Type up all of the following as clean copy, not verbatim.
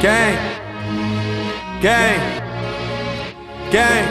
Gang, gang, gang.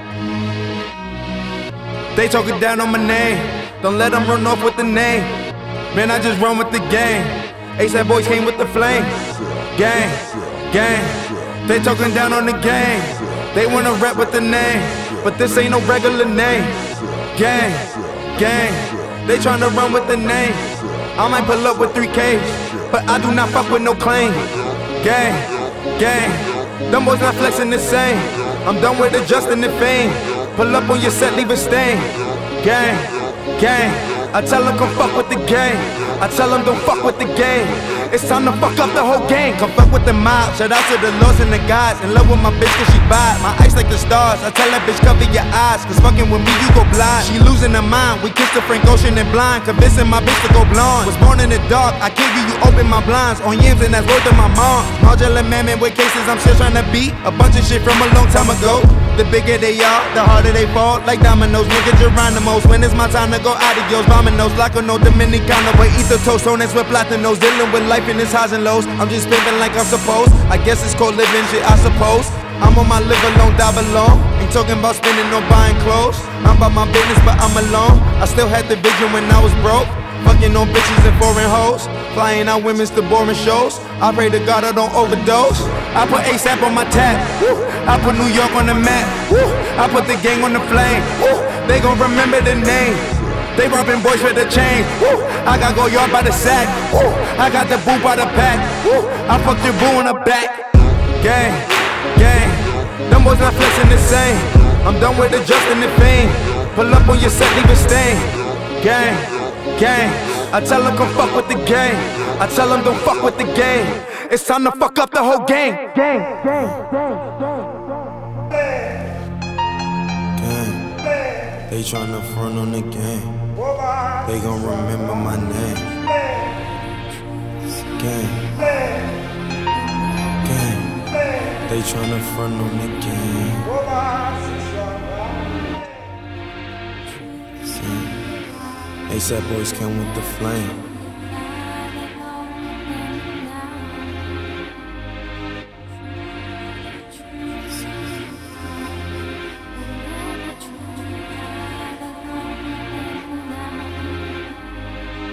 They talking down on my name. Don't let them run off with the name. Man, I just run with the game. ASAP boys came with the flame. Gang, gang. They talking down on the game. They wanna rap with the name, but this ain't no regular name. Gang, gang. They tryna run with the name. I might pull up with 3Ks, but I do not fuck with no claim. Gang, gang. Them boys not flexing the same. I'm done with adjusting the fame. Pull up on your set, leave a stain. Gang, gang. I tell them come fuck with the gang. I tell them don't fuck with the game. It's time to fuck up the whole gang. Come fuck with the mob. Shout out to the lords and the gods. In love with my bitch cause she vibe. My eyes like the stars. I tell that bitch cover your eyes, cause fucking with me you go blind. She losing her mind. We kissed the Frank Ocean and blind, convincing my bitch to go blonde. Was born in the dark. I give you open my blinds. On yams and that's word to my mom. Modular mammoth with cases I'm still trying to beat. A bunch of shit from a long time ago. The bigger they are, the harder they fall. Like dominoes, nigga Geronimo's. When it's my time to go adios, vominos. Like no Dominicano, but eat the toast. On with platinos, dealing with life in its highs and lows. I'm just living like I'm supposed. I guess it's called living shit, I suppose. I'm on my live alone, die alone. Ain't talking about spending or buying clothes. I'm about my business, but I'm alone. I still had the vision when I was broke. Fucking on bitches and foreign hoes. Flying out women's to boring shows. I pray to God I don't overdose. I put ASAP on my tab. I put New York on the map. I put the gang on the flame. They gon' remember the name. They robbing boys with the chain. I got go yard by the sack. I got the boo by the pack. I fucked your boo in the back. Gang, gang. Them boys not flexing the same. I'm done with adjusting the fame. Pull up on your set, leave a stain. Gang, gang. I tell them come fuck with the gang. I tell them don't fuck with the game. It's time to fuck up the whole gang. Gang, gang, gang, gang. They tryna front on the game. They gon' remember my name. Gang, gang. They tryna front on the game. ASAP boys came with the flame.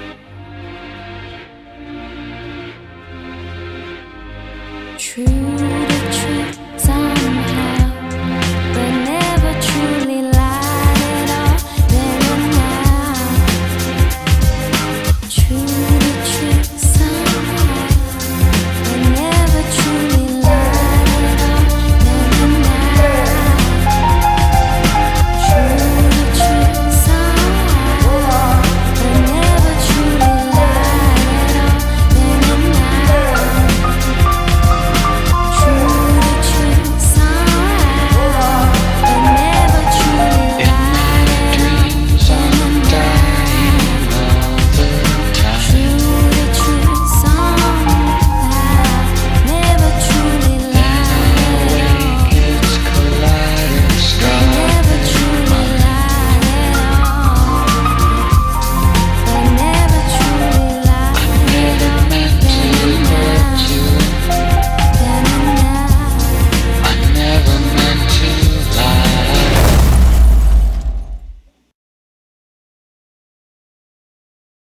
True.